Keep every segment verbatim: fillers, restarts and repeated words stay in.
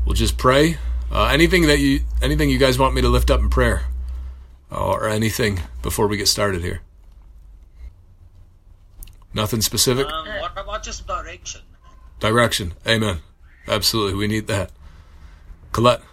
we'll just pray. Uh, anything that you, anything you guys want me to lift up in prayer, or anything before we get started here? Nothing specific? Um, what about just direction? Direction. Amen. Absolutely. We need that. Colette.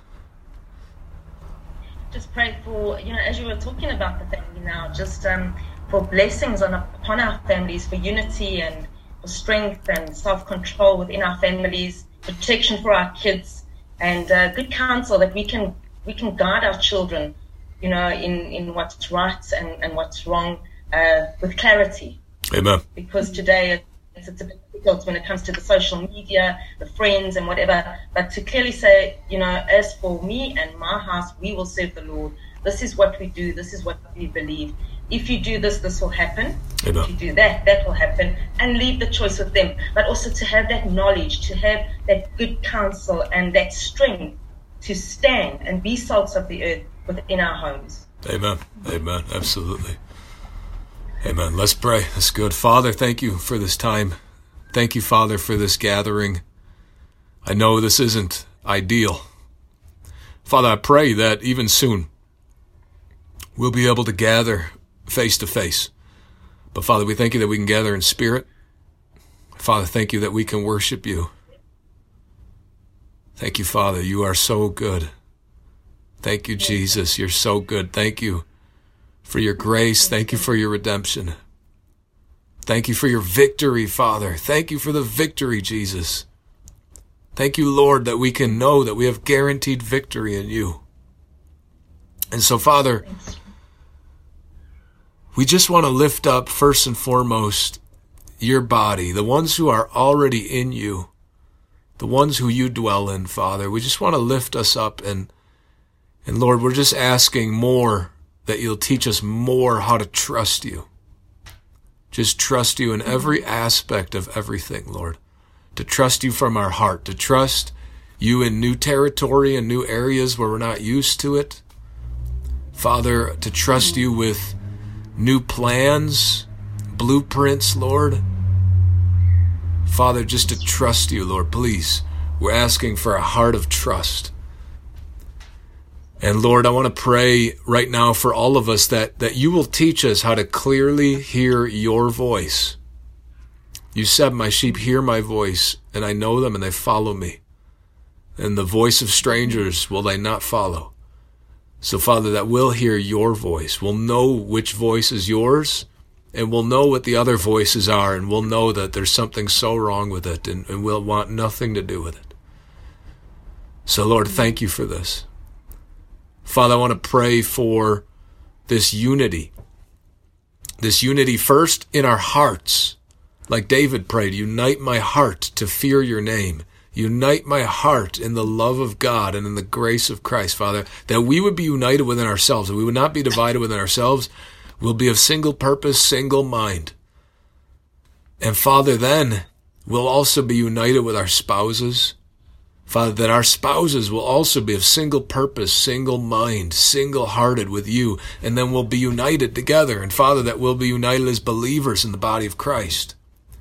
Just pray for, you know, as you were talking about the family now, just um, for blessings on upon our families, for unity and for strength and self-control within our families, protection for our kids, and uh, good counsel that we can we can guide our children, you know, in, in what's right and, and what's wrong uh, with clarity. Amen. Because today it's, it's a bit difficult when it comes to the social media, the friends and whatever, but to clearly say, you know, as for me and my house, we will serve the Lord. This is what we do. This is what we believe. If you do this, this will happen. Amen. If you do that, that will happen. And leave the choice with them. But also to have that knowledge, to have that good counsel and that strength to stand and be salts of the earth within our homes. Amen. Amen. Absolutely. Amen. Let's pray. That's good. Father, thank you for this time. Thank you, Father, for this gathering. I know this isn't ideal. Father, I pray that even soon we'll be able to gather face to face. But Father, we thank you that we can gather in spirit. Father, thank you that we can worship you. Thank you, Father. You are so good. Thank you, Jesus. You're so good. Thank you for your grace. Thank you for your redemption. Thank you for your victory, Father. Thank you for the victory, Jesus. Thank you, Lord, that we can know that we have guaranteed victory in you. And so, Father, we just want to lift up first and foremost your body, the ones who are already in you, the ones who you dwell in, Father. We just want to lift us up, and and Lord, we're just asking more, that you'll teach us more how to trust you. Just trust you in every aspect of everything, Lord. To trust you from our heart, to trust you in new territory and new areas where we're not used to it. Father, to trust you with new plans, blueprints, Lord. Father, just to trust you, Lord, please. We're asking for a heart of trust. And Lord, I want to pray right now for all of us that, that you will teach us how to clearly hear your voice. You said, my sheep hear my voice, and I know them, and they follow me. And the voice of strangers will they not follow. So, Father, that we'll hear your voice. We'll know which voice is yours, and we'll know what the other voices are, and we'll know that there's something so wrong with it, and, and we'll want nothing to do with it. So, Lord, thank you for this. Father, I want to pray for this unity. This unity first in our hearts. Like David prayed, unite my heart to fear your name. Unite my heart in the love of God and in the grace of Christ, Father, that we would be united within ourselves, that we would not be divided within ourselves. We'll be of single purpose, single mind. And Father, then we'll also be united with our spouses. Father, that our spouses will also be of single purpose, single mind, single-hearted with you, and then we'll be united together. And Father, that we'll be united as believers in the body of Christ.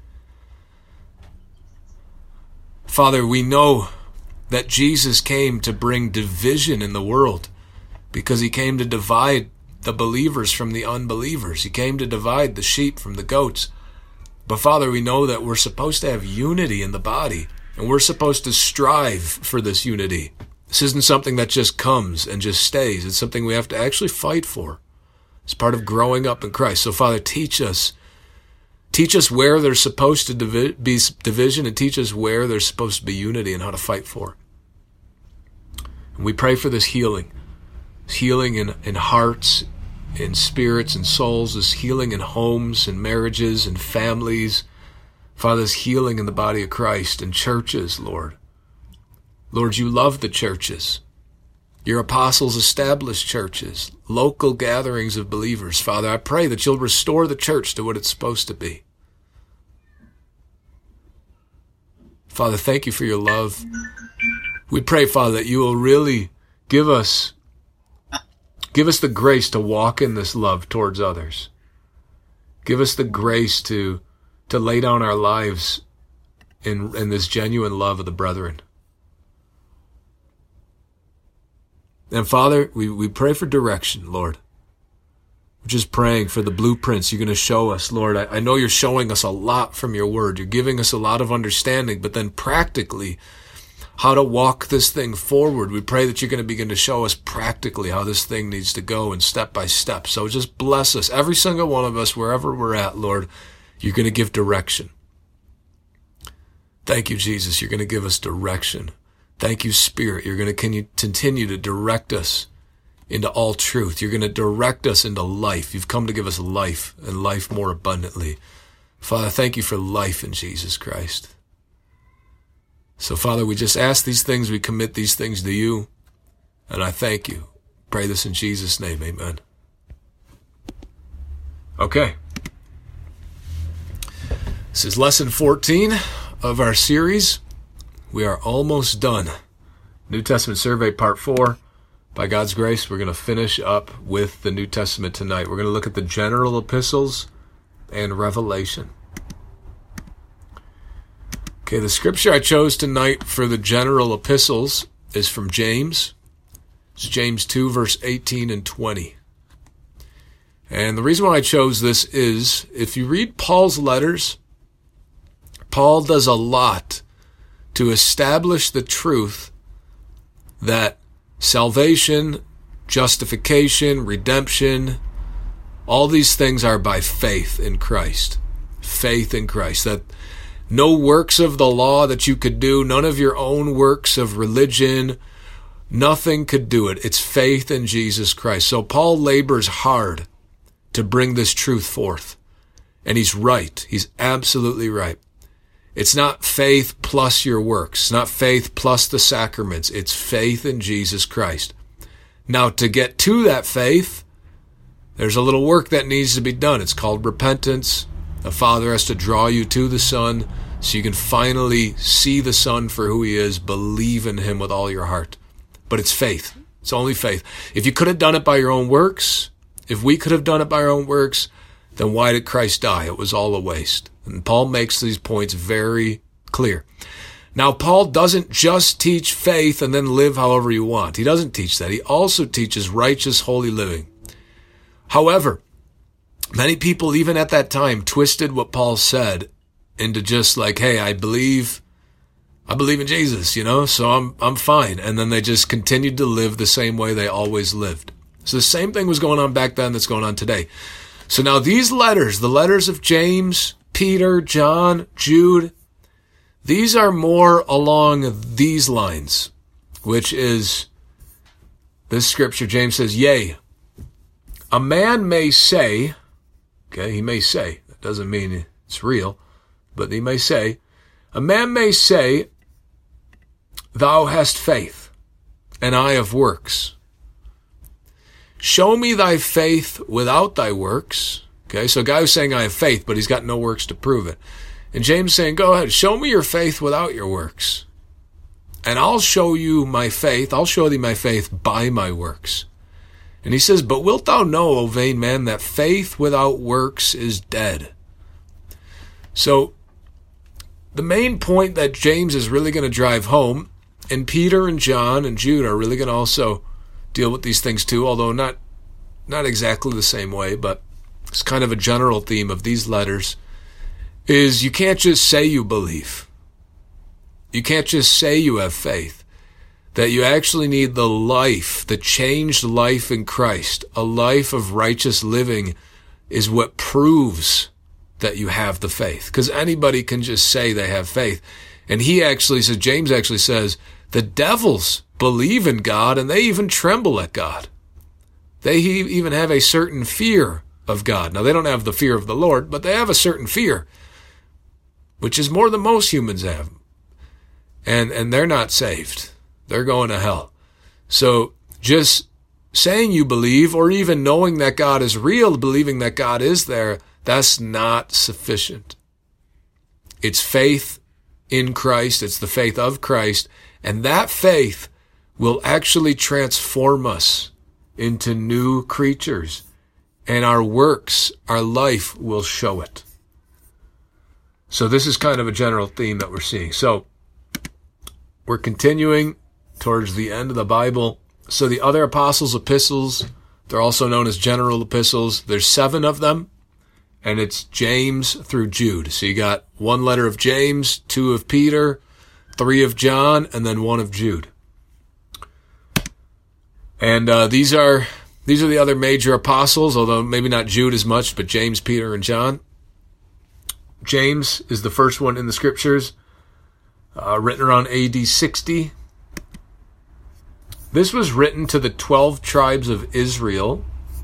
Father, we know that Jesus came to bring division in the world because he came to divide the believers from the unbelievers. He came to divide the sheep from the goats. But Father, we know that we're supposed to have unity in the body. And we're supposed to strive for this unity. This isn't something that just comes and just stays. It's something we have to actually fight for. It's part of growing up in Christ. So, Father, teach us. Teach us where there's supposed to divi- be division, and teach us where there's supposed to be unity and how to fight for it. And we pray for this healing. This healing in, in hearts, in spirits and souls. This healing in homes and marriages and families. Father, this healing in the body of Christ and churches, Lord. Lord, you love the churches. Your apostles established churches, local gatherings of believers. Father, I pray that you'll restore the church to what it's supposed to be. Father, thank you for your love. We pray, Father, that you will really give us, give us the grace to walk in this love towards others. Give us the grace to to lay down our lives in, in this genuine love of the brethren. And Father, we, we pray for direction, Lord. We're just praying for the blueprints you're going to show us, Lord. I, I know you're showing us a lot from your word. You're giving us a lot of understanding, but then practically how to walk this thing forward. We pray that you're going to begin to show us practically how this thing needs to go and step by step. So just bless us, every single one of us, wherever we're at, Lord. You're going to give direction. Thank you, Jesus. You're going to give us direction. Thank you, Spirit. You're going to continue to direct us into all truth. You're going to direct us into life. You've come to give us life and life more abundantly. Father, thank you for life in Jesus Christ. So, Father, we just ask these things. We commit these things to you. And I thank you. Pray this in Jesus' name. Amen. Okay. This is lesson fourteen of our series. We are almost done. New Testament Survey Part four. By God's grace, we're going to finish up with the New Testament tonight. We're going to look at the general epistles and Revelation. Okay, the scripture I chose tonight for the general epistles is from James. It's James two, verse eighteen and twenty. And the reason why I chose this is, if you read Paul's letters, Paul does a lot to establish the truth that salvation, justification, redemption, all these things are by faith in Christ. Faith in Christ. That no works of the law that you could do, none of your own works of religion, nothing could do it. It's faith in Jesus Christ. So Paul labors hard to bring this truth forth. And he's right. He's absolutely right. It's not faith plus your works. It's not faith plus the sacraments. It's faith in Jesus Christ. Now, to get to that faith, there's a little work that needs to be done. It's called repentance. The Father has to draw you to the Son so you can finally see the Son for who he is, believe in him with all your heart. But it's faith. It's only faith. If you could have done it by your own works, if we could have done it by our own works, then why did Christ die? It was all a waste. And Paul makes these points very clear. Now, Paul doesn't just teach faith and then live however you want. He doesn't teach that. He also teaches righteous, holy living. However, many people, even at that time, twisted what Paul said into just like, hey, I believe, I believe in Jesus, you know, so I'm, I'm fine. And then they just continued to live the same way they always lived. So the same thing was going on back then that's going on today. So now these letters, the letters of James, Peter, John, Jude, these are more along these lines, which is this scripture. James says, yea, a man may say, okay, he may say, that doesn't mean it's real, but he may say, a man may say, thou hast faith, and I have works. Show me thy faith without thy works. Okay, so a guy who's saying I have faith, but he's got no works to prove it. And James saying, go ahead, show me your faith without your works. And I'll show you my faith, I'll show thee my faith by my works. And he says, but wilt thou know, O vain man, that faith without works is dead? So the main point that James is really going to drive home, and Peter and John and Jude are really going to also deal with these things too, although not not exactly the same way, but it's kind of a general theme of these letters, is you can't just say you believe. You can't just say you have faith. That you actually need the life, the changed life in Christ. A life of righteous living is what proves that you have the faith. Because anybody can just say they have faith. And he actually says, James actually says, the devils believe in God and they even tremble at God. They even have a certain fear of God. Now, they don't have the fear of the Lord, but they have a certain fear, which is more than most humans have. And and they're not saved. They're going to hell. So just saying you believe, or even knowing that God is real, believing that God is there, that's not sufficient. It's faith in Christ. It's the faith of Christ. And that faith will actually transform us into new creatures. And our works, our life will show it. So this is kind of a general theme that we're seeing. So we're continuing towards the end of the Bible. So the other apostles' epistles, they're also known as general epistles. There's seven of them, and it's James through Jude. So you got one letter of James, two of Peter, three of John, and then one of Jude. And uh, these are these are the other major apostles, although maybe not Jude as much, but James, Peter, and John. James is the first one in the scriptures, uh, written around A D sixty. This was written to the twelve tribes of Israel.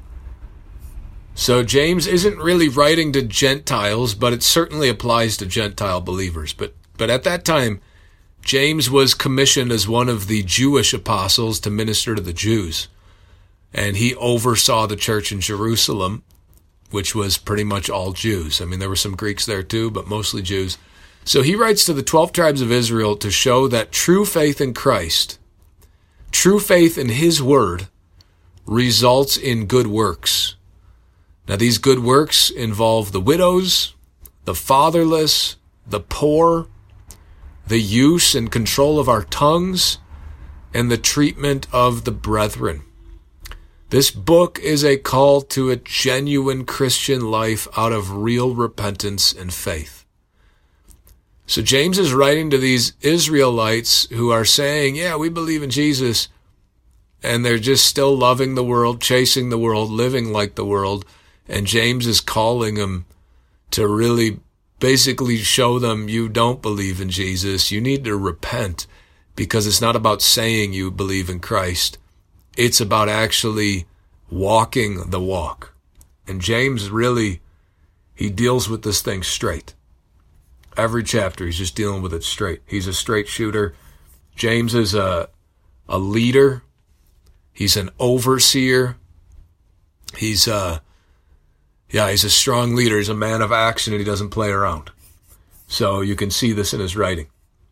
So James isn't really writing to Gentiles, but it certainly applies to Gentile believers. But but at that time, James was commissioned as one of the Jewish apostles to minister to the Jews. And he oversaw the church in Jerusalem, which was pretty much all Jews. I mean, there were some Greeks there too, but mostly Jews. So he writes to the twelve tribes of Israel to show that true faith in Christ, true faith in his word, results in good works. Now, these good works involve the widows, the fatherless, the poor, the use and control of our tongues, and the treatment of the brethren. This book is a call to a genuine Christian life out of real repentance and faith. So James is writing to these Israelites who are saying, yeah, we believe in Jesus, and they're just still loving the world, chasing the world, living like the world. And James is calling them to really basically show them you don't believe in Jesus. You need to repent, because it's not about saying you believe in Christ. It's about actually walking the walk. And James really, he deals with this thing straight. Every chapter, he's just dealing with it straight. He's a straight shooter. James is a, a leader. He's an overseer. He's a, yeah, he's a strong leader. He's a man of action, and he doesn't play around. So you can see this in his writing.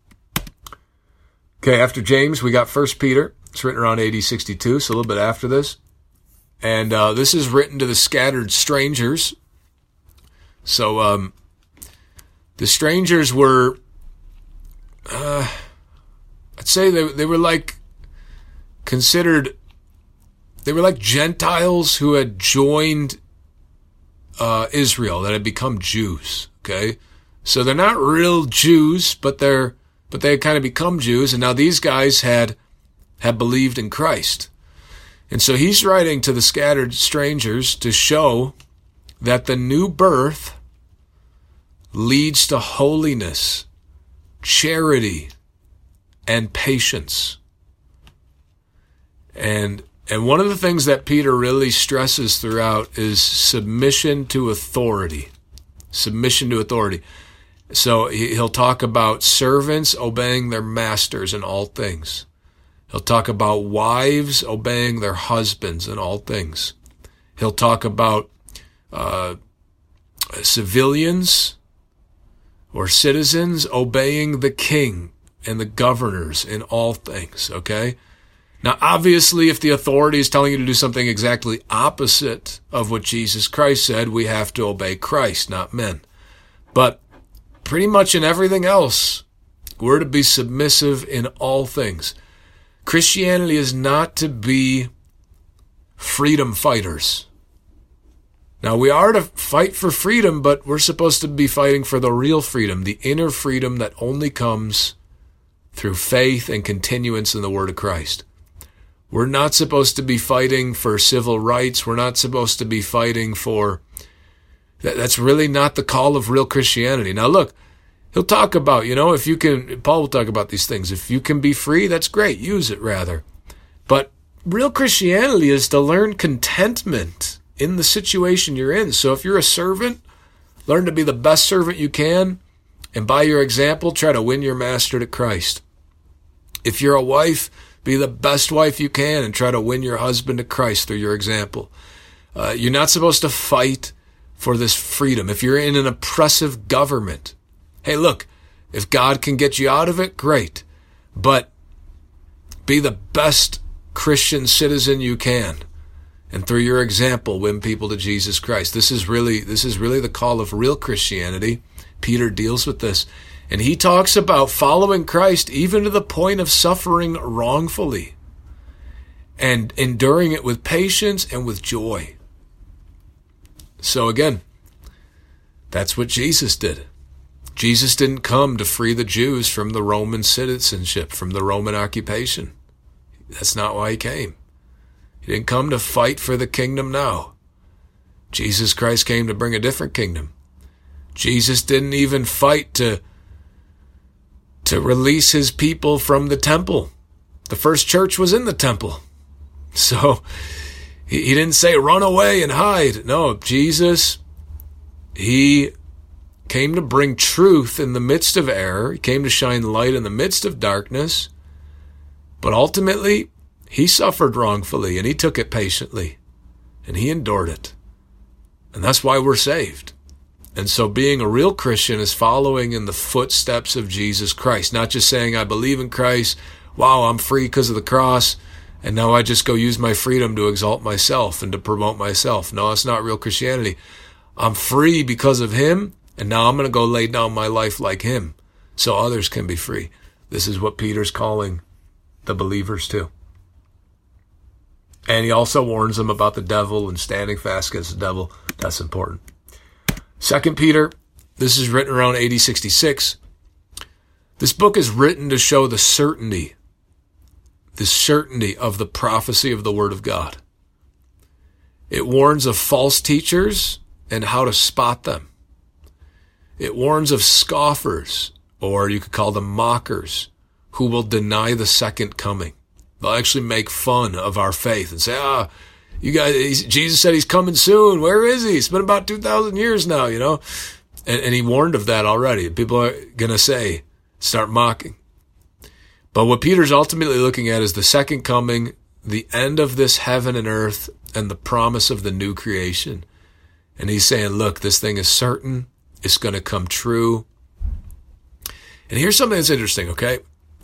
Okay, after James, we got First Peter. It's written around A D sixty-two, so a little bit after this. And uh, this is written to the scattered strangers. So um, the strangers were, uh, I'd say they, they were like considered, they were like Gentiles who had joined uh, Israel, that had become Jews, okay? So they're not real Jews, but they're but they had kind of become Jews, and now these guys had had believed in Christ. And so he's writing to the scattered strangers to show that the new birth leads to holiness, charity, and patience. And and one of the things that Peter really stresses throughout is submission to authority. Submission to authority. So he'll talk about servants obeying their masters in all things. He'll talk about wives obeying their husbands in all things. He'll talk about uh, civilians or citizens obeying the king and the governors in all things, okay? Now, obviously, if the authority is telling you to do something exactly opposite of what Jesus Christ said, we have to obey Christ, not men. But pretty much in everything else, we're to be submissive in all things. Christianity is not to be freedom fighters. Now, we are to fight for freedom, but we're supposed to be fighting for the real freedom, the inner freedom that only comes through faith and continuance in the Word of Christ. We're not supposed to be fighting for civil rights. We're not supposed to be fighting for... That, that's really not the call of real Christianity. Now, look, he'll talk about, you know, if you can... Paul will talk about these things. If you can be free, that's great. Use it, rather. But real Christianity is to learn contentment in the situation you're in. So if you're a servant, learn to be the best servant you can, and by your example, try to win your master to Christ. If you're a wife, be the best wife you can and try to win your husband to Christ through your example. Uh, you're not supposed to fight for this freedom. If you're in an oppressive government, hey, look, if God can get you out of it, great. But be the best Christian citizen you can, and through your example, win people to Jesus Christ. This is really, this is really the call of real Christianity. Peter deals with this. And he talks about following Christ even to the point of suffering wrongfully. and enduring it with patience and with joy. So again, that's what Jesus did. Jesus didn't come to free the Jews from the Roman citizenship, from the Roman occupation. That's not why he came. He didn't come to fight for the kingdom now. Jesus Christ came to bring a different kingdom. Jesus didn't even fight to, to release his people from the temple. The first church was in the temple. So he, he didn't say run away and hide. No, Jesus, he came to bring truth in the midst of error. He came to shine light in the midst of darkness. But ultimately, he suffered wrongfully, and he took it patiently, and he endured it. And that's why we're saved. And so being a real Christian is following in the footsteps of Jesus Christ, not just saying, I believe in Christ, wow, I'm free because of the cross, and now I just go use my freedom to exalt myself and to promote myself. No, that's not real Christianity. I'm free because of him, and now I'm going to go lay down my life like him so others can be free. This is what Peter's calling the believers to. And he also warns them about the devil and standing fast against the devil. That's important. Second Peter, this is written around A D sixty-six. This book is written to show the certainty, the certainty of the prophecy of the Word of God. It warns of false teachers and how to spot them. It warns of scoffers, or you could call them mockers, who will deny the second coming. They'll actually make fun of our faith and say, ah, you guys, he's, Jesus said he's coming soon. Where is he? It's been about two thousand years now, you know. And, and he warned of that already. People are going to say, start mocking. But what Peter's ultimately looking at is the second coming, the end of this heaven and earth, and the promise of the new creation. And he's saying, look, this thing is certain. It's going to come true. And here's something that's interesting, okay?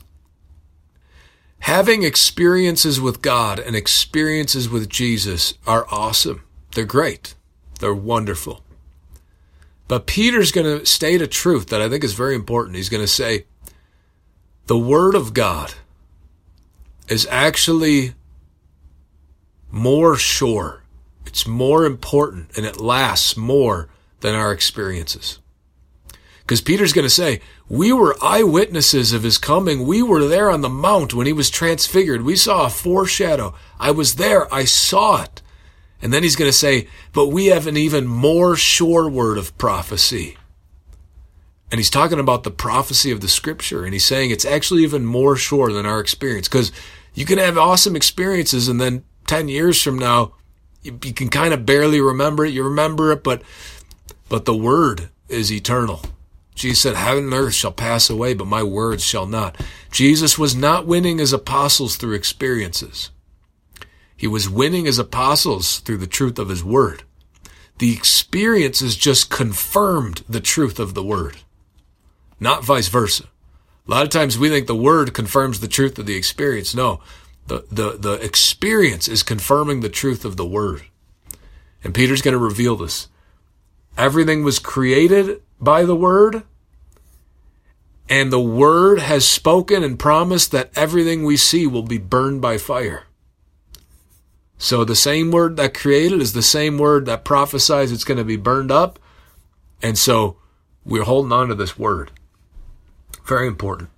Having experiences with God and experiences with Jesus are awesome. They're great. They're wonderful. But Peter's going to state a truth that I think is very important. He's going to say, the Word of God is actually more sure. It's more important, and it lasts more than our experiences. Because Peter's going to say, we were eyewitnesses of his coming. We were there on the mount when he was transfigured. We saw a foreshadow. I was there. I saw it. And then he's going to say, but we have an even more sure word of prophecy. And he's talking about the prophecy of the Scripture. And he's saying it's actually even more sure than our experience. Because you can have awesome experiences, and then ten years from now, you, you can kind of barely remember it. You remember it, but but the word is eternal. Jesus said, heaven and earth shall pass away, but my words shall not. Jesus was not winning his apostles through experiences. He was winning his apostles through the truth of his word. The experiences just confirmed the truth of the word, not vice versa. A lot of times we think the word confirms the truth of the experience. No, the, the, the experience is confirming the truth of the word. And Peter's going to reveal this. Everything was created by the word, and the word has spoken and promised that everything we see will be burned by fire. So the same word that created is the same word that prophesies it's going to be burned up. And so we're holding on to this word. Very important.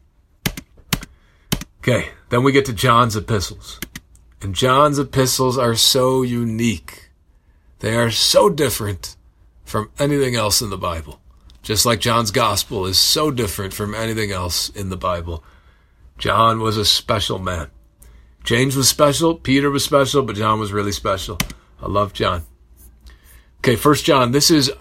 Okay, then we get to John's epistles. And John's epistles are so unique. They are so different from anything else in the Bible. Just like John's gospel is so different from anything else in the Bible. John was a special man. James was special, Peter was special, but John was really special. I love John. Okay, First John, this is,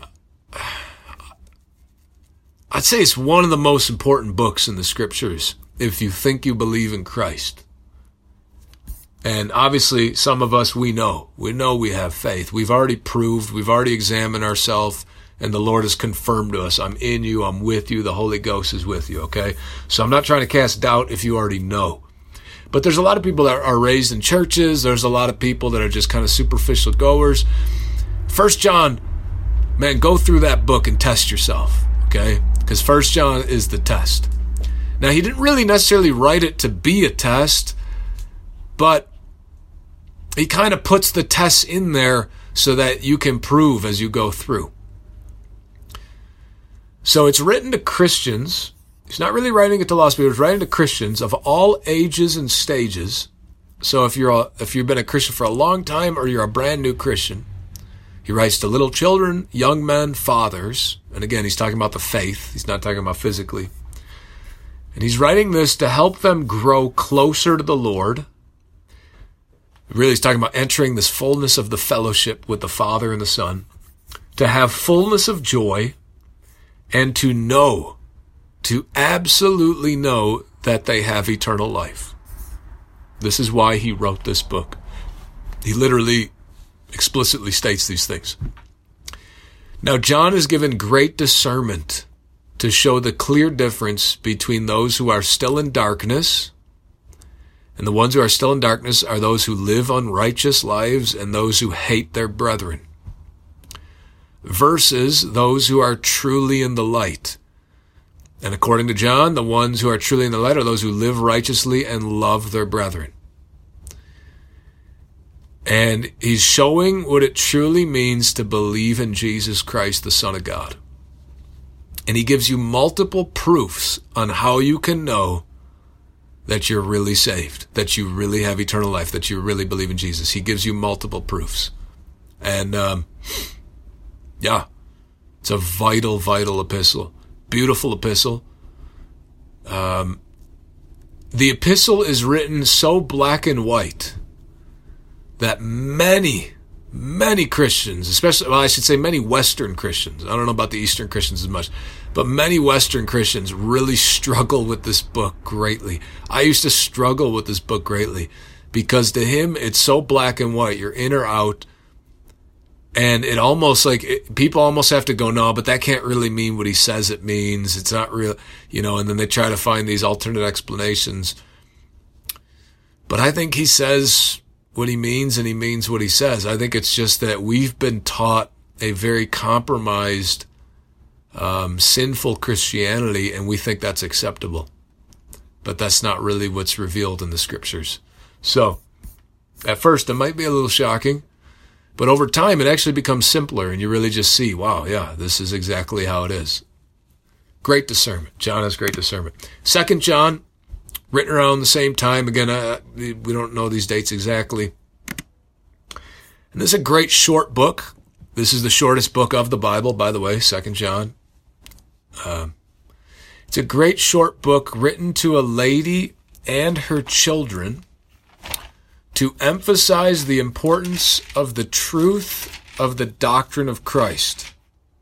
I'd say it's one of the most important books in the Scriptures if you think you believe in Christ. And obviously, some of us, we know. We know we have faith. We've already proved, we've already examined ourselves, and the Lord has confirmed to us, I'm in you, I'm with you, the Holy Ghost is with you, okay? So I'm not trying to cast doubt if you already know. But there's a lot of people that are raised in churches. There's a lot of people that are just kind of superficial goers. First John, man, go through that book and test yourself, okay? Because First John is the test. Now, he didn't really necessarily write it to be a test, but he kind of puts the tests in there so that you can prove as you go through. So it's written to Christians. He's not really writing it to lost people. He's writing to Christians of all ages and stages. So if you're a, if you've been a Christian for a long time or you're a brand new Christian, he writes to little children, young men, fathers. And again, he's talking about the faith. He's not talking about physically. And he's writing this to help them grow closer to the Lord. Really, he's talking about entering this fullness of the fellowship with the Father and the Son, to have fullness of joy, and to know, to absolutely know that they have eternal life. This is why he wrote this book. He literally explicitly states these things. Now, John is given great discernment to show the clear difference between those who are still in darkness, and the ones who are still in darkness are those who live unrighteous lives and those who hate their brethren, versus those who are truly in the light. And according to John, the ones who are truly in the light are those who live righteously and love their brethren. And he's showing what it truly means to believe in Jesus Christ, the Son of God. And he gives you multiple proofs on how you can know that you're really saved, that you really have eternal life, that you really believe in Jesus. He gives you multiple proofs. And, um, yeah, it's a vital, vital epistle. Beautiful epistle. Um, the epistle is written so black and white that many, many Christians, especially, well, I should say many Western Christians, I don't know about the Eastern Christians as much, but many Western Christians really struggle with this book greatly. I used to struggle with this book greatly because to him, it's so black and white. You're in or out. And it almost like it, people almost have to go, no, but that can't really mean what he says it means. It's not real, you know, and then they try to find these alternate explanations. But I think he says what he means and he means what he says. I think it's just that we've been taught a very compromised, um, sinful Christianity, and we think that's acceptable. But that's not really what's revealed in the scriptures. So, at first, it might be a little shocking. But over time, it actually becomes simpler, and you really just see, wow, yeah, this is exactly how it is. Great discernment. John has great discernment. Second John, written around the same time. Again, uh, we don't know these dates exactly. And this is a great short book. This is the shortest book of the Bible, by the way, Second John. Um, it's a great short book written to a lady and her children to emphasize the importance of the truth of the doctrine of Christ.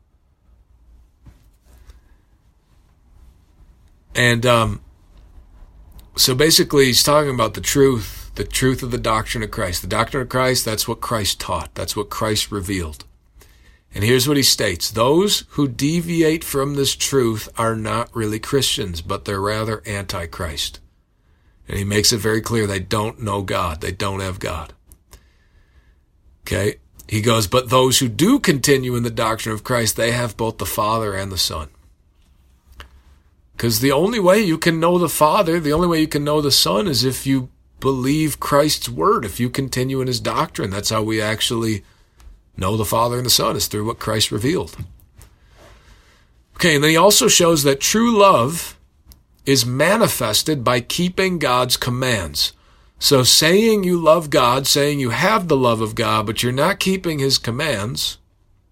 And um, so basically he's talking about the truth, the truth of the doctrine of Christ. The doctrine of Christ, that's what Christ taught. That's what Christ revealed. And here's what he states. Those who deviate from this truth are not really Christians, but they're rather anti-Christ. And he makes it very clear they don't know God. They don't have God. Okay? He goes, but those who do continue in the doctrine of Christ, they have both the Father and the Son. Because the only way you can know the Father, the only way you can know the Son is if you believe Christ's word, if you continue in his doctrine. That's how we actually know the Father and the Son, is through what Christ revealed. Okay, and then he also shows that true love is manifested by keeping God's commands. So saying you love God, saying you have the love of God, but you're not keeping his commands,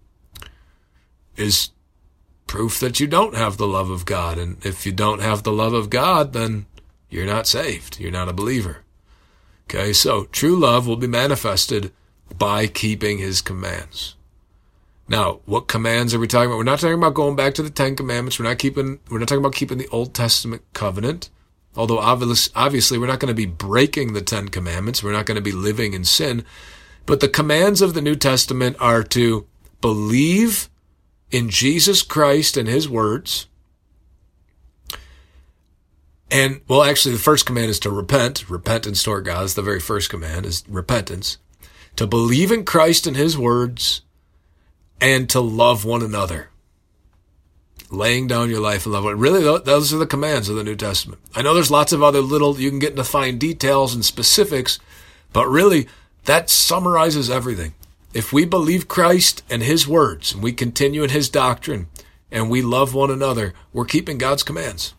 is proof that you don't have the love of God. And if you don't have the love of God, then you're not saved. You're not a believer. Okay, so true love will be manifested by keeping his commands. Now, what commands are we talking about? We're not talking about going back to the Ten Commandments. We're not keeping. We're not talking about keeping the Old Testament covenant. Although obviously we're not going to be breaking the Ten Commandments. We're not going to be living in sin. But the commands of the New Testament are to believe in Jesus Christ and his words. And, well, actually, the first command is to repent. Repentance toward God is the very first command, is repentance. To believe in Christ and his words, and to love one another. Laying down your life and love one another. Really, those are the commands of the New Testament. I know there's lots of other little, you can get into fine details and specifics, but really, That summarizes everything. If we believe Christ and his words, and we continue in his doctrine, and we love one another, we're keeping God's commands.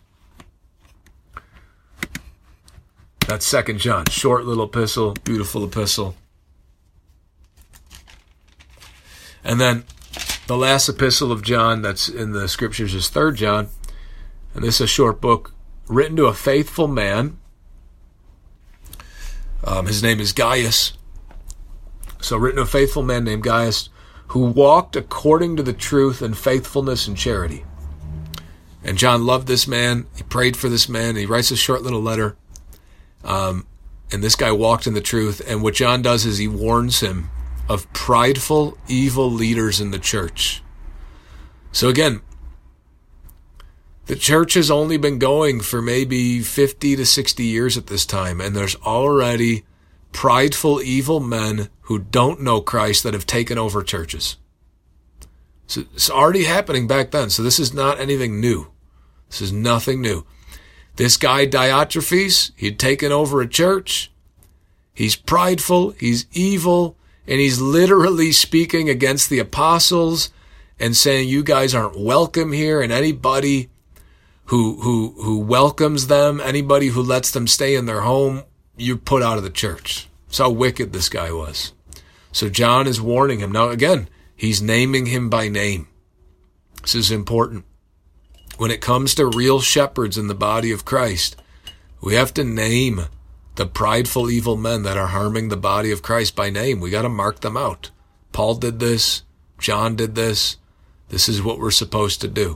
That's Second John, short little epistle, beautiful epistle. And then the last epistle of John that's in the scriptures is Third John. And this is a short book written to a faithful man. Um, his name is Gaius. So written to a faithful man named Gaius, who walked according to the truth and faithfulness and charity. And John loved this man. He prayed for this man. He writes a short little letter. Um, and this guy walked in the truth. And what John does is he warns him of prideful, evil leaders in the church. So again, the church has only been going for maybe fifty to sixty years at this time, and there's already prideful, evil men who don't know Christ that have taken over churches. So it's already happening back then, so this is not anything new. This is nothing new. This guy, Diotrephes, he'd taken over a church. He's prideful, he's evil, and he's literally speaking against the apostles and saying, you guys aren't welcome here, and anybody who who who welcomes them, anybody who lets them stay in their home, you're put out of the church. That's how wicked this guy was. So John is warning him. Now again, he's naming him by name. This is important. When it comes to real shepherds in the body of Christ, we have to name the prideful, evil men that are harming the body of Christ by name. We got to mark them out. Paul did this. John did this. This is what we're supposed to do.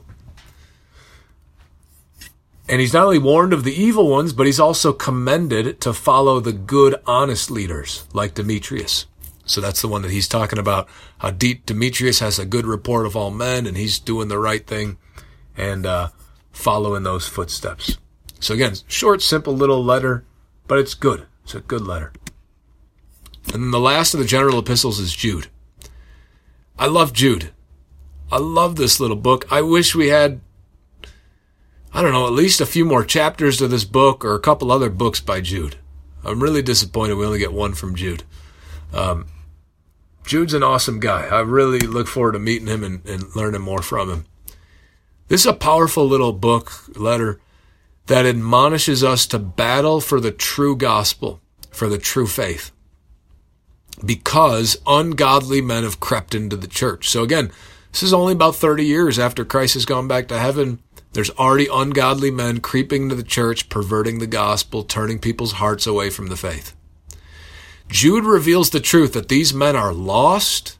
And he's not only warned of the evil ones, but he's also commended to follow the good, honest leaders like Demetrius. So that's the one that he's talking about, how Demetrius has a good report of all men, and he's doing the right thing and uh, following those footsteps. So again, short, simple little letter, but it's good. It's a good letter. And then the last of the general epistles is Jude. I love Jude. I love this little book. I wish we had, I don't know, at least a few more chapters to this book or a couple other books by Jude. I'm really disappointed we only get one from Jude. Um, Jude's an awesome guy. I really look forward to meeting him and, and learning more from him. This is a powerful little book, letter, that admonishes us to battle for the true gospel, for the true faith, because ungodly men have crept into the church. So again, this is only about thirty years after Christ has gone back to heaven. There's already ungodly men creeping into the church, perverting the gospel, turning people's hearts away from the faith. Jude reveals the truth that these men are lost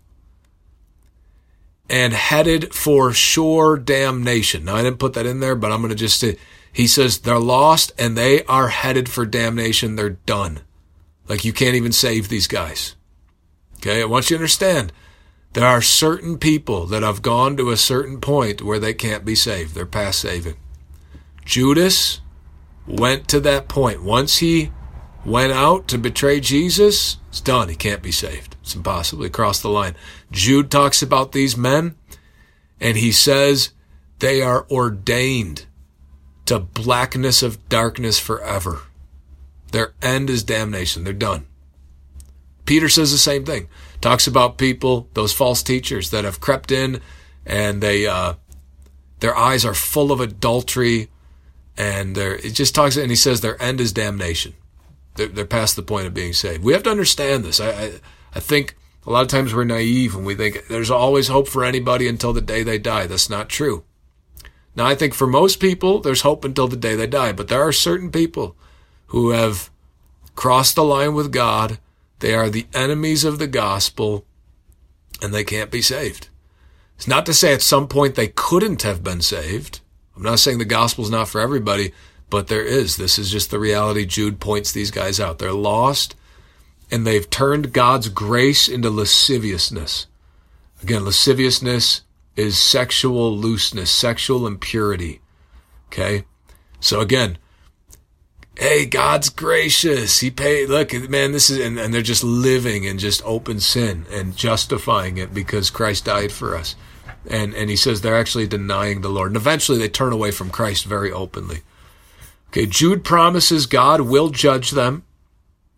and headed for sure damnation. Now, I didn't put that in there, but I'm going to just say, he says they're lost and they are headed for damnation. They're done. Like, you can't even save these guys. Okay, I want you to understand, there are certain people that have gone to a certain point where they can't be saved. They're past saving. Judas went to that point. Once he went out to betray Jesus, it's done. He can't be saved. It's impossible. He crossed the line. Jude talks about these men, and he says they are ordained to blackness of darkness forever. Their end is damnation. They're done. Peter says the same thing. Talks about people, those false teachers that have crept in, and they uh, their eyes are full of adultery, and they're, it just talks, and he says their end is damnation. They're, they're past the point of being saved. We have to understand this. I, I I think a lot of times we're naive when we think there's always hope for anybody until the day they die. That's not true. Now, I think for most people, there's hope until the day they die, but there are certain people who have crossed the line with God. They are the enemies of the gospel, and they can't be saved. It's not to say at some point they couldn't have been saved. I'm not saying the gospel's not for everybody, but there is. This is just the reality. Jude points these guys out. They're lost, and they've turned God's grace into lasciviousness. Again, lasciviousness is sexual looseness, sexual impurity. Okay? So again, hey, God's gracious. He paid, look, man, this is, and, and they're just living in just open sin and justifying it because Christ died for us. And and he says they're actually denying the Lord. And eventually they turn away from Christ very openly. Okay, Jude promises God will judge them.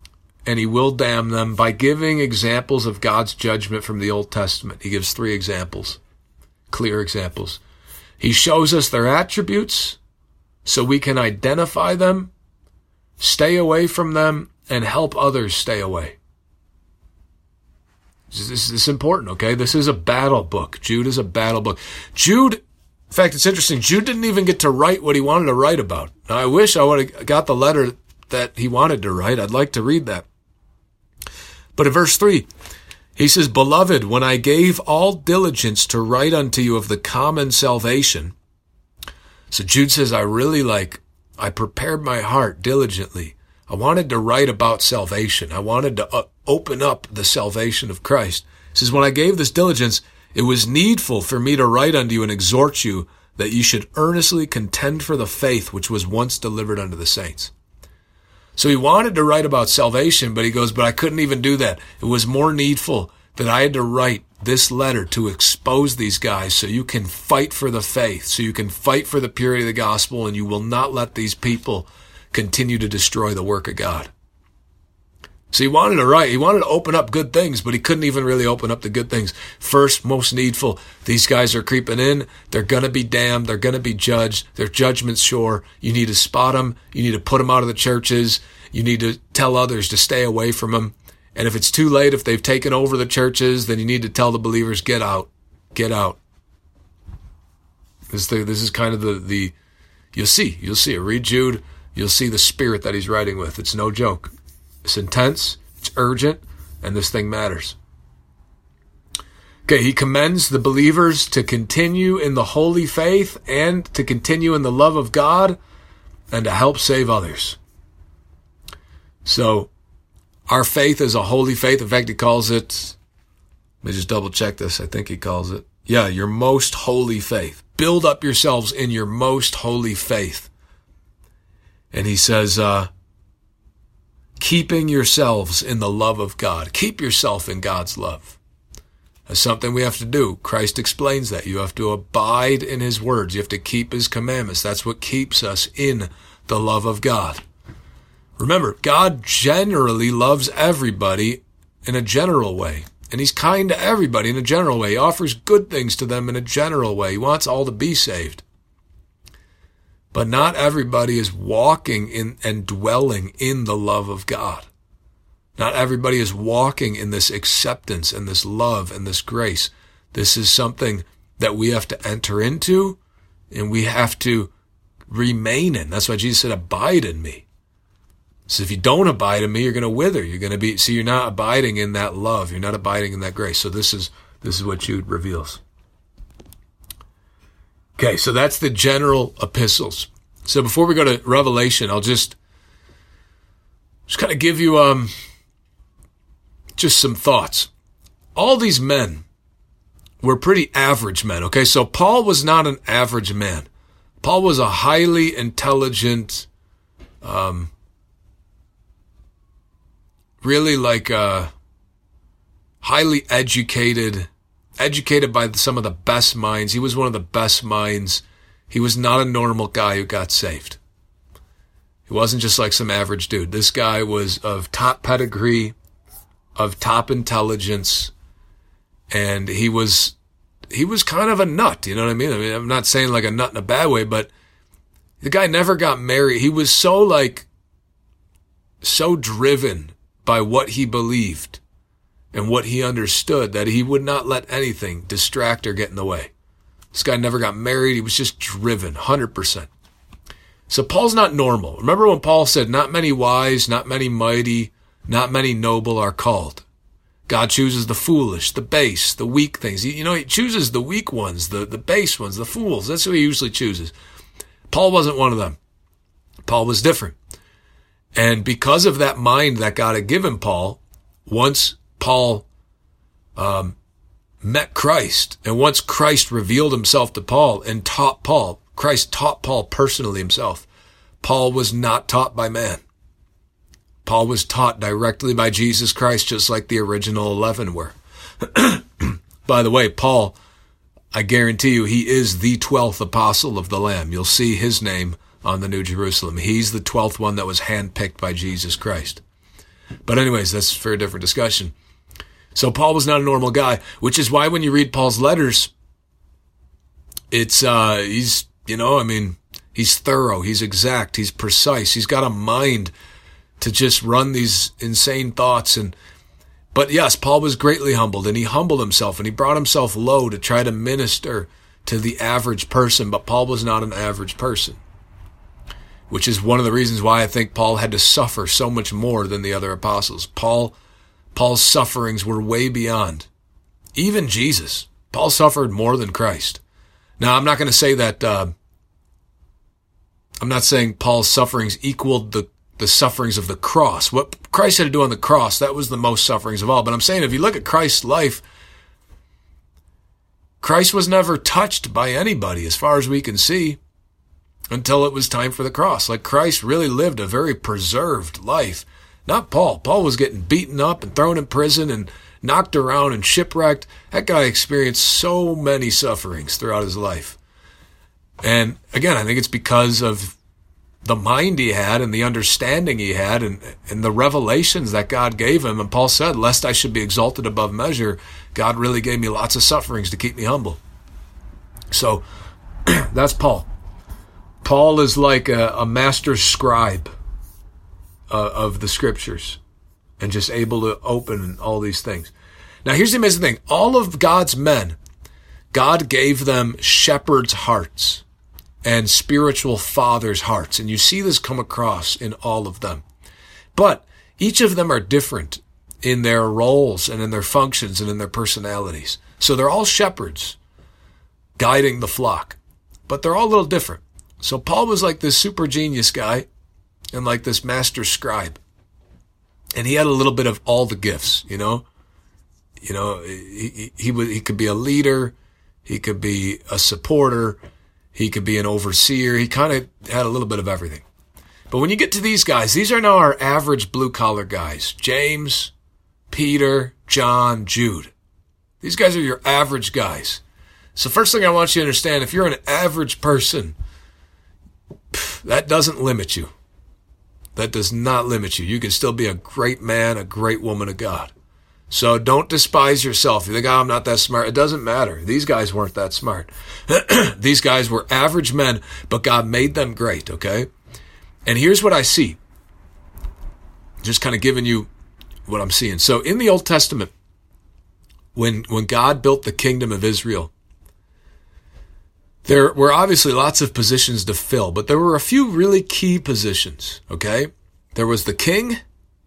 and he will damn them by giving examples of God's judgment from the Old Testament. He gives three examples, clear examples. He shows us their attributes so we can identify them, stay away from them, and help others stay away. This is, this is important, okay? This is a battle book. Jude is a battle book. Jude, in fact, it's interesting. Jude didn't even get to write what he wanted to write about. Now, I wish I would have got the letter that he wanted to write. I'd like to read that. But in verse three, he says, Beloved, when I gave all diligence to write unto you of the common salvation. So Jude says, I really like, I prepared my heart diligently. I wanted to write about salvation. I wanted to uh, open up the salvation of Christ. He says, when I gave this diligence, it was needful for me to write unto you and exhort you that you should earnestly contend for the faith which was once delivered unto the saints. So he wanted to write about salvation, but he goes, but I couldn't even do that. It was more needful that I had to write this letter to expose these guys so you can fight for the faith, so you can fight for the purity of the gospel, and you will not let these people continue to destroy the work of God. So he wanted to write, he wanted to open up good things, but he couldn't even really open up the good things. First, most needful, these guys are creeping in, they're going to be damned, they're going to be judged, their judgment's sure. You need to spot them, you need to put them out of the churches, you need to tell others to stay away from them. And if it's too late, if they've taken over the churches, then you need to tell the believers, get out, get out. This, this is kind of the, the, you'll see, you'll see it. Read Jude, you'll see the spirit that he's writing with. It's no joke. It's intense, it's urgent, and this thing matters. Okay, he commends the believers to continue in the holy faith and to continue in the love of God and to help save others. So, our faith is a holy faith. In fact, he calls it, let me just double check this. I think he calls it, yeah, your most holy faith. Build up yourselves in your most holy faith. And he says, uh, keeping yourselves in the love of God. Keep yourself in God's love. That's something we have to do. Christ explains that. You have to abide in his words. You have to keep his commandments. That's what keeps us in the love of God. Remember, God generally loves everybody in a general way. And he's kind to everybody in a general way. He offers good things to them in a general way. He wants all to be saved. But not everybody is walking in and dwelling in the love of God. Not everybody is walking in this acceptance and this love and this grace. This is something that we have to enter into and we have to remain in. That's why Jesus said, abide in me. So if you don't abide in me, you're going to wither. You're going to be, so you're not abiding in that love. You're not abiding in that grace. So this is, this is what Jude reveals. Okay, so that's the general epistles. So before we go to Revelation, I'll just, just kind of give you um, just some thoughts. All these men were pretty average men, okay? So Paul was not an average man. Paul was a highly intelligent, um, really like a highly educated, educated by some of the best minds. He was one of the best minds. He was not a normal guy who got saved. He wasn't just like some average dude. This guy was of top pedigree, of top intelligence, and he was he was kind of a nut, you know what I mean? I mean, I'm not saying like a nut in a bad way, but the guy never got married. He was so like, so driven by what he believed and what he understood that he would not let anything distract or get in the way. This guy never got married. He was just driven, one hundred percent. So Paul's not normal. Remember when Paul said, not many wise, not many mighty, not many noble are called. God chooses the foolish, the base, the weak things. He, you know, he chooses the weak ones, the, the base ones, the fools. That's who he usually chooses. Paul wasn't one of them. Paul was different. And because of that mind that God had given Paul, once Paul um, met Christ, and once Christ revealed himself to Paul and taught Paul, Christ taught Paul personally himself. Paul was not taught by man. Paul was taught directly by Jesus Christ, just like the original eleven were. By the way, Paul, I guarantee you, he is the twelfth apostle of the Lamb. You'll see his name on the New Jerusalem. He's the twelfth one that was handpicked by Jesus Christ. But anyways, that's for a different discussion. So Paul was not a normal guy, which is why when you read Paul's letters, it's, uh, he's, you know, I mean, he's thorough, he's exact, he's precise, he's got a mind to just run these insane thoughts. And, but yes, Paul was greatly humbled, and he humbled himself, and he brought himself low to try to minister to the average person. But Paul was not an average person, which is one of the reasons why I think Paul had to suffer so much more than the other apostles. Paul, Paul's sufferings were way beyond even Jesus. Paul suffered more than Christ. Now, I'm not going to say that, uh, I'm not saying Paul's sufferings equaled the, the sufferings of the cross. What Christ had to do on the cross, that was the most sufferings of all. But I'm saying if you look at Christ's life, Christ was never touched by anybody as far as we can see until it was time for the cross. Like, Christ really lived a very preserved life. Not Paul. Paul was getting beaten up and thrown in prison and knocked around and shipwrecked. That guy experienced so many sufferings throughout his life. And again, I think it's because of the mind he had and the understanding he had and, and the revelations that God gave him. And Paul said, lest I should be exalted above measure, God really gave me lots of sufferings to keep me humble. So that's Paul. Paul is like a, a master scribe uh, of the scriptures and just able to open all these things. Now, here's the amazing thing. All of God's men, God gave them shepherds' hearts and spiritual fathers' hearts. And you see this come across in all of them. But each of them are different in their roles and in their functions and in their personalities. So they're all shepherds guiding the flock, but they're all a little different. So Paul was like this super genius guy and like this master scribe. And he had a little bit of all the gifts, you know. You know, he, he, he, would, he could be a leader. He could be a supporter. He could be an overseer. He kind of had a little bit of everything. But when you get to these guys, these are now our average blue-collar guys. James, Peter, John, Jude. These guys are your average guys. So first thing I want you to understand, if you're an average person, that doesn't limit you. That does not limit you. You can still be a great man, a great woman of God. So don't despise yourself. You think, oh, I'm not that smart. It doesn't matter. These guys weren't that smart. These guys were average men, but God made them great, okay? And here's what I see. Just kind of giving you what I'm seeing. So in the Old Testament, when when God built the kingdom of Israel, there were obviously lots of positions to fill, but there were a few really key positions, okay? There was the king.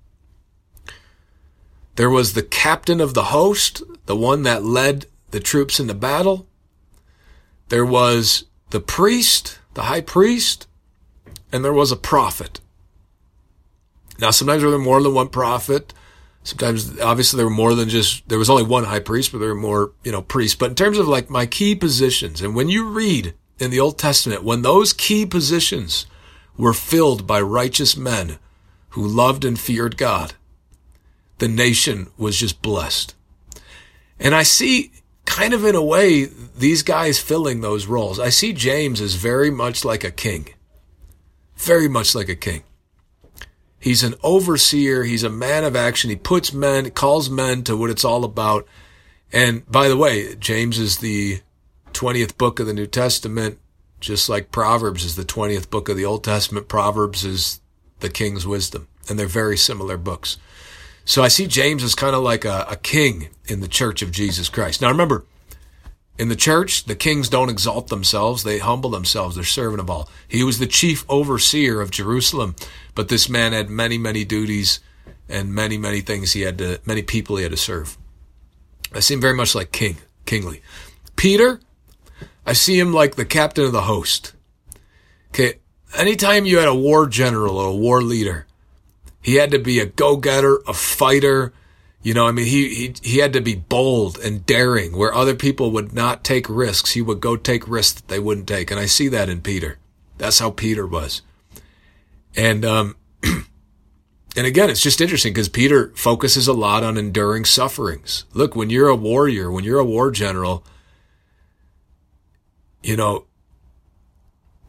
There was the captain of the host, the one that led the troops into battle. There was the priest, the high priest, and there was a prophet. Now, sometimes there were more than one prophet. Sometimes, obviously, there were more than just, there was only one high priest, but there were more, you know, priests. But in terms of like my key positions, and when you read in the Old Testament, when those key positions were filled by righteous men who loved and feared God, the nation was just blessed. And I see kind of in a way these guys filling those roles. I see James as very much like a king. Very much like a king. He's an overseer. He's a man of action. He puts men, calls men to what it's all about. And by the way, James is the twentieth book of the New Testament, just like Proverbs is the twentieth book of the Old Testament. Proverbs is the king's wisdom. And they're very similar books. So I see James as kind of like a, a king in the church of Jesus Christ. Now remember, in the church, the kings don't exalt themselves. They humble themselves. They're servant of all. He was the chief overseer of Jerusalem, but this man had many, many duties and many, many things he had to, many people he had to serve. I see him very much like king, kingly. Peter, I see him like the captain of the host. Okay, anytime you had a war general or a war leader, he had to be a go-getter, a fighter. You know, I mean, he, he, he had to be bold and daring where other people would not take risks. He would go take risks that they wouldn't take. And I see that in Peter. That's how Peter was. And, um, and again, it's just interesting because Peter focuses a lot on enduring sufferings. Look, when you're a warrior, when you're a war general, you know,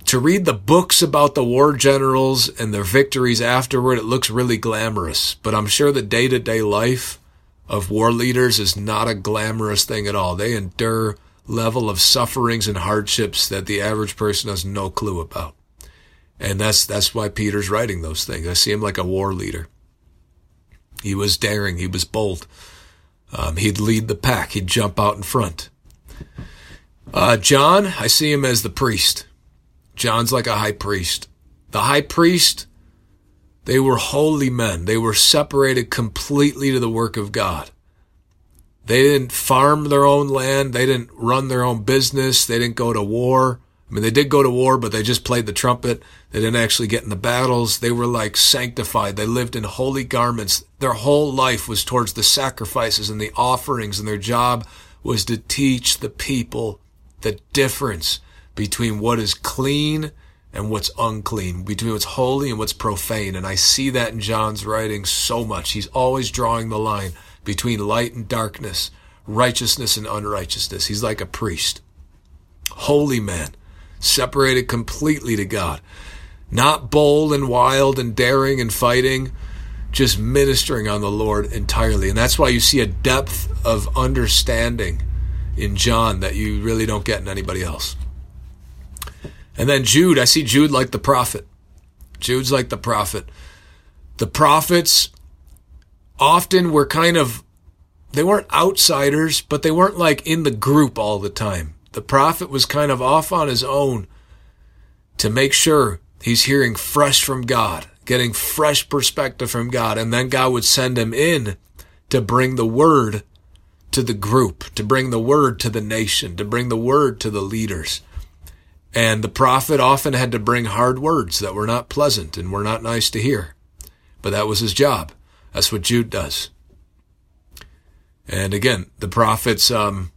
to read the books about the war generals and their victories afterward, it looks really glamorous. But I'm sure the day-to-day life of war leaders is not a glamorous thing at all. They endure level of sufferings and hardships that the average person has no clue about. And that's that's why Peter's writing those things. I see him like a war leader. He was daring. He was bold. Um, he'd lead the pack. He'd jump out in front. Uh, John, I see him as the priest. John's like a high priest. The high priest, they were holy men. They were separated completely to the work of God. They didn't farm their own land. They didn't run their own business. They didn't go to war. I mean, they did go to war, but they just played the trumpet. They didn't actually get in the battles. They were like sanctified. They lived in holy garments. Their whole life was towards the sacrifices and the offerings, and their job was to teach the people the difference between what is clean and what's unclean, between what's holy and what's profane. And I see that in John's writing so much. He's always drawing the line between light and darkness, righteousness and unrighteousness. He's like a priest. Holy man, separated completely to God. Not bold and wild and daring and fighting, just ministering on the Lord entirely. And that's why you see a depth of understanding in John that you really don't get in anybody else. And then Jude, I see Jude like the prophet. Jude's like the prophet. The prophets often were kind of, they weren't outsiders, but they weren't like in the group all the time. The prophet was kind of off on his own to make sure he's hearing fresh from God, getting fresh perspective from God. And then God would send him in to bring the word to the group, to bring the word to the nation, to bring the word to the leaders. And the prophet often had to bring hard words that were not pleasant and were not nice to hear. But that was his job. That's what Jude does. And again, the prophets, um,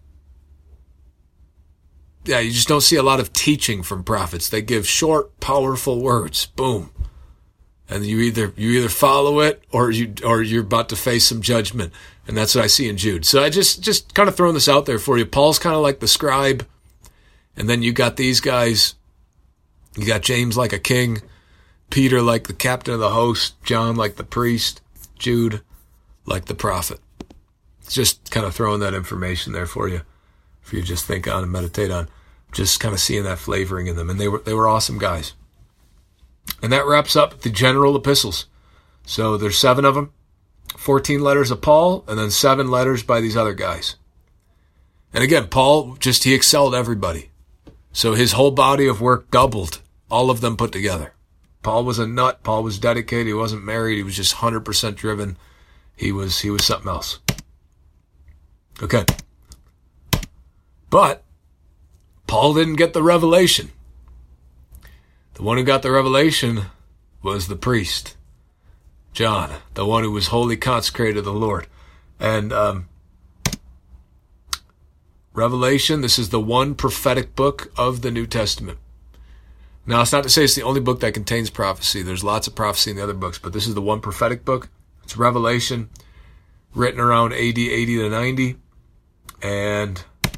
yeah, you just don't see a lot of teaching from prophets. They give short, powerful words. Boom. And you either you either follow it or you or you're about to face some judgment. And that's what I see in Jude. So I just just kind of throwing this out there for you. Paul's kind of like the scribe. And then you got these guys. You got James like a king, Peter like the captain of the host, John like the priest, Jude like the prophet. Just kind of throwing that information there for you, for you to just think on and meditate on. Just kind of seeing that flavoring in them. And they were they were awesome guys. And that wraps up the general epistles. So there's seven of them, fourteen letters of Paul, and then seven letters by these other guys. And again, Paul, just he excelled everybody. So his whole body of work doubled, all of them put together. Paul was a nut. Paul was dedicated. He wasn't married. He was just one hundred percent driven. He was he was something else. Okay. But Paul didn't get the revelation. The one who got the revelation was the priest, John, the one who was wholly consecrated to the Lord. And um, Revelation, this is the one prophetic book of the New Testament. Now, it's not to say it's the only book that contains prophecy. There's lots of prophecy in the other books, but this is the one prophetic book. It's Revelation, written around A D eighty to ninety. And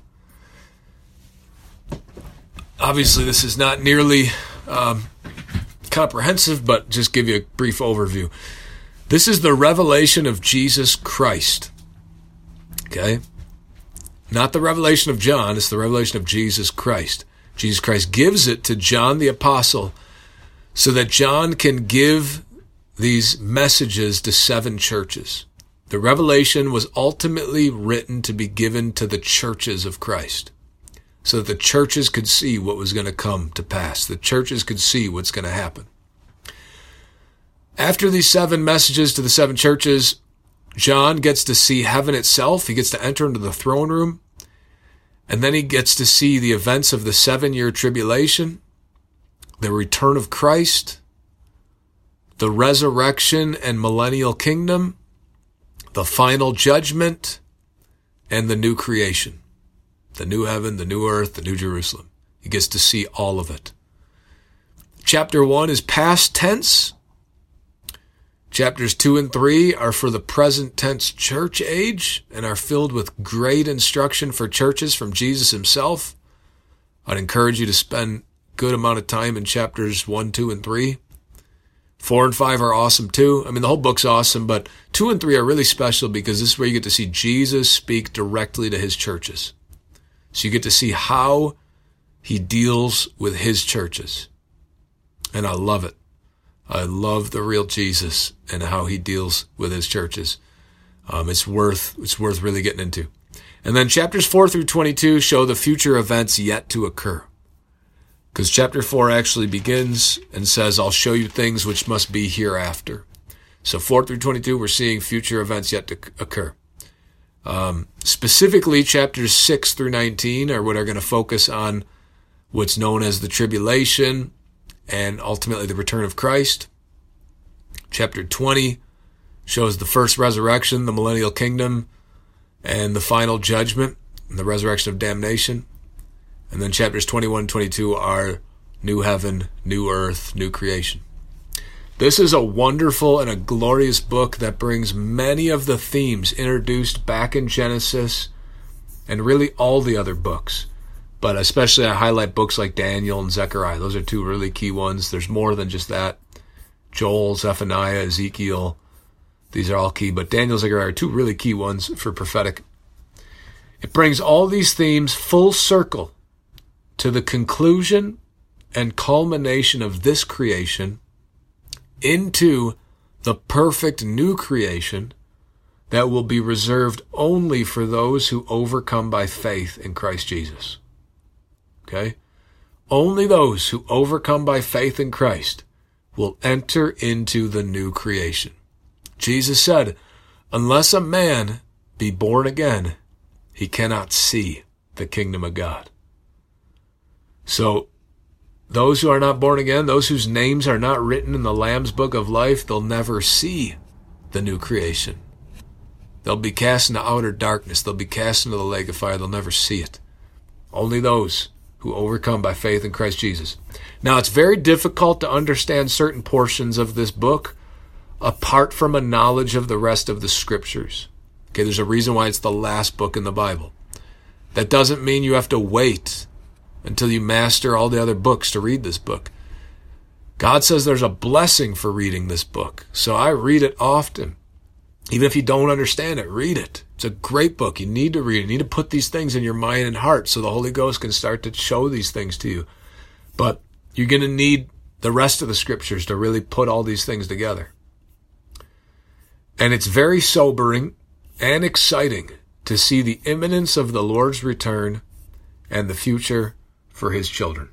obviously, this is not nearly um, comprehensive, but just give you a brief overview. This is the revelation of Jesus Christ. Okay? Not the revelation of John, it's the revelation of Jesus Christ. Jesus Christ gives it to John the Apostle so that John can give these messages to seven churches. The revelation was ultimately written to be given to the churches of Christ so that the churches could see what was going to come to pass. The churches could see what's going to happen. After these seven messages to the seven churches, John gets to see heaven itself. He gets to enter into the throne room. And then he gets to see the events of the seven-year tribulation, the return of Christ, the resurrection and millennial kingdom, the final judgment, and the new creation. The new heaven, the new earth, the new Jerusalem. He gets to see all of it. Chapter one is past tense. Chapters two and three are for the present tense church age and are filled with great instruction for churches from Jesus himself. I'd encourage you to spend good amount of time in chapters one, two, and three. Four and five are awesome too. I mean, the whole book's awesome, but two and three are really special because this is where you get to see Jesus speak directly to his churches. So you get to see how he deals with his churches. And I love it. I love the real Jesus and how he deals with his churches. Um, it's worth, it's worth really getting into. And then chapters four through twenty-two show the future events yet to occur. Because chapter four actually begins and says, I'll show you things which must be hereafter. So four through twenty-two, we're seeing future events yet to occur. Um, specifically, chapters six through nineteen are what are going to focus on what's known as the tribulation and ultimately the return of Christ. Chapter twenty shows the first resurrection, the millennial kingdom, and the final judgment, and the resurrection of damnation. And then chapters twenty-one and twenty-two are new heaven, new earth, new creation. This is a wonderful and a glorious book that brings many of the themes introduced back in Genesis and really all the other books. But especially I highlight books like Daniel and Zechariah. Those are two really key ones. There's more than just that. Joel, Zephaniah, Ezekiel. These are all key. But Daniel and Zechariah are two really key ones for prophetic. It brings all these themes full circle to the conclusion and culmination of this creation into the perfect new creation that will be reserved only for those who overcome by faith in Christ Jesus. Okay? Only those who overcome by faith in Christ will enter into the new creation. Jesus said, unless a man be born again, he cannot see the kingdom of God. So, those who are not born again, those whose names are not written in the Lamb's book of life, they'll never see the new creation. They'll be cast into outer darkness. They'll be cast into the lake of fire. They'll never see it. Only those who overcome by faith in Christ Jesus. Now, it's very difficult to understand certain portions of this book apart from a knowledge of the rest of the scriptures. Okay, there's a reason why it's the last book in the Bible. That doesn't mean you have to wait until you master all the other books to read this book. God says there's a blessing for reading this book. So I read it often. Even if you don't understand it, read it. It's a great book. You need to read it. You need to put these things in your mind and heart so the Holy Ghost can start to show these things to you. But you're going to need the rest of the scriptures to really put all these things together. And it's very sobering and exciting to see the imminence of the Lord's return and the future for his children.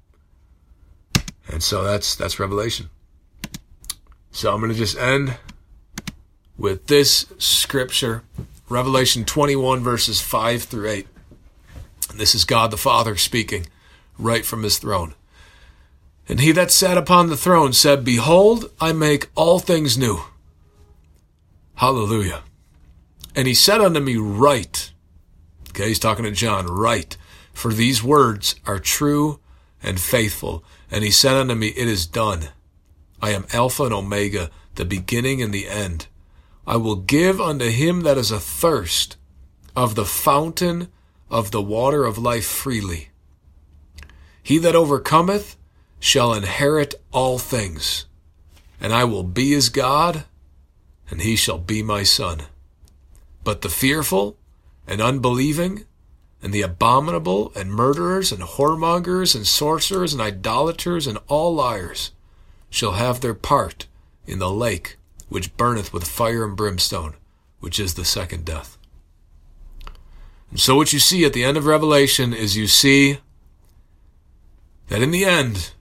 And so that's that's Revelation. So I'm going to just end with this scripture, Revelation twenty-one, verses five through eight. And this is God the Father speaking right from his throne. And he that sat upon the throne said, behold, I make all things new. Hallelujah. And he said unto me, write. Okay, he's talking to John, write. For these words are true and faithful. And he said unto me, it is done. I am Alpha and Omega, the beginning and the end. I will give unto him that is athirst of the fountain of the water of life freely. He that overcometh shall inherit all things, and I will be his God, and he shall be my son. But the fearful and unbelieving, and the abominable, and murderers, and whoremongers, and sorcerers, and idolaters, and all liars, shall have their part in the lake which burneth with fire and brimstone, which is the second death. And so what you see at the end of Revelation is you see that in the end,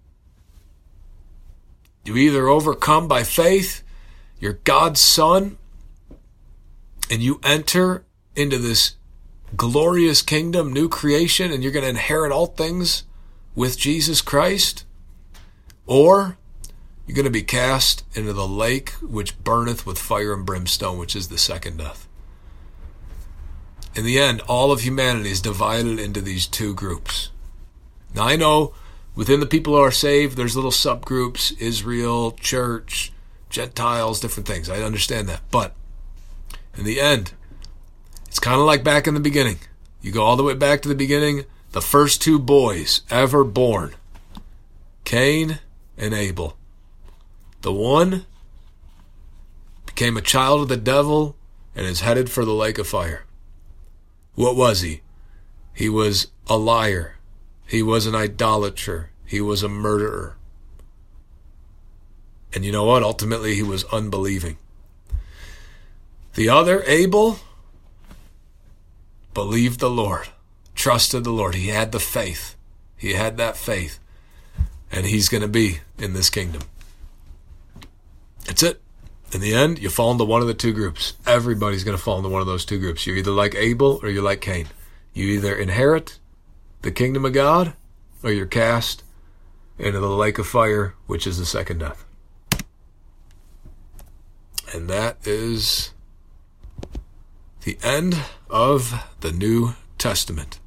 you either overcome by faith, you're God's son, and you enter into this glorious kingdom, new creation, and you're going to inherit all things with Jesus Christ, or you're going to be cast into the lake which burneth with fire and brimstone, which is the second death. In the end, all of humanity is divided into these two groups. Now, I know within the people who are saved, there's little subgroups, Israel, church, Gentiles, different things. I understand that. But in the end, it's kind of like back in the beginning. You go all the way back to the beginning. The first two boys ever born Cain and Abel. The one became a child of the devil and is headed for the lake of fire. What was he? He was a liar. He was an idolater. He was a murderer. And you know what? Ultimately, he was unbelieving. The other, Abel, believed the Lord, trusted the Lord. He had the faith. He had that faith. And he's going to be in this kingdom. That's it. In the end, you fall into one of the two groups. Everybody's going to fall into one of those two groups. You're either like Abel or you're like Cain. You either inherit the kingdom of God or you're cast into the lake of fire, which is the second death. And that is the end of the New Testament.